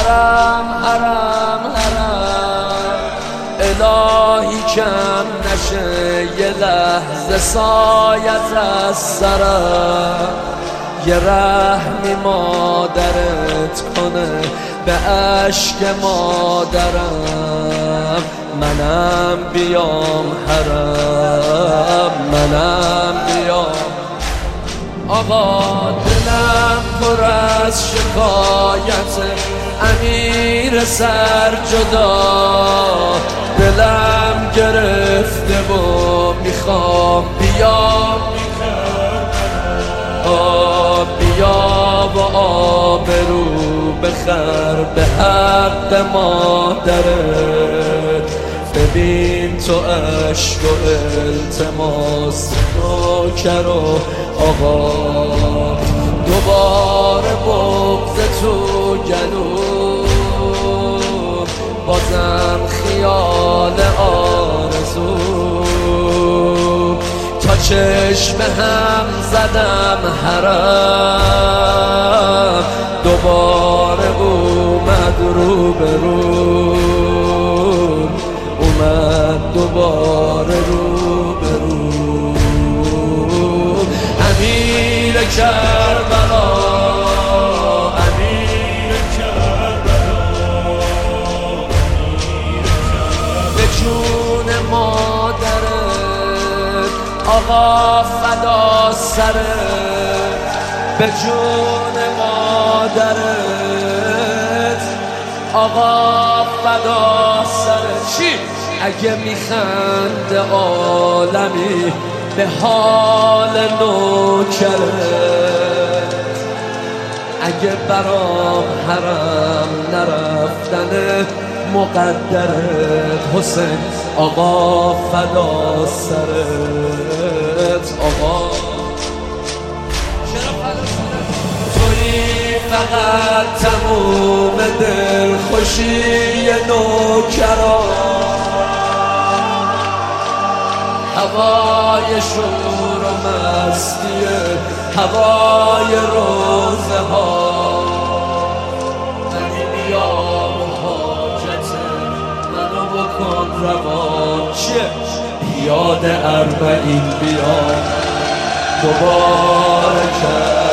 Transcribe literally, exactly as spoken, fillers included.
حرم حرم حرم الهی کم نشه یه لحظه سایت از سرم، یه رحمی مادرت کنه به عشق مادرم. منم بیام حرم، منم بیام. آقا دلم پر از شکایت امیر سر جدا، دلم گرفته و میخوام بیام آب بیا و آبرو بخر به حق مادرت. ببین تو عشق و التماس نوکر و آقا، دوباره بغض تو گلو، بازم خیال آرزو. تا چشم هم زدم حرم، دوباره اومد رو به رو، اومد دوباره رو به رو. امیر کربلا، امیر کربلا، به جون مادرت آقا فدا سرت، به جون مادرت آقا فدا سرت. چی؟ اگه میخنده عالمی به حال نوکرت، اگه برام حرم نرفتن مقدرت. حسین آقا فدا سرت، آقا توی فقط تموم دل خوشی نوکران، هوای شور و مستی هوای روزه ها. ولی بیام حاجت منو بکن روان، چیه؟ پیاده اربعین بیام دوباره کرد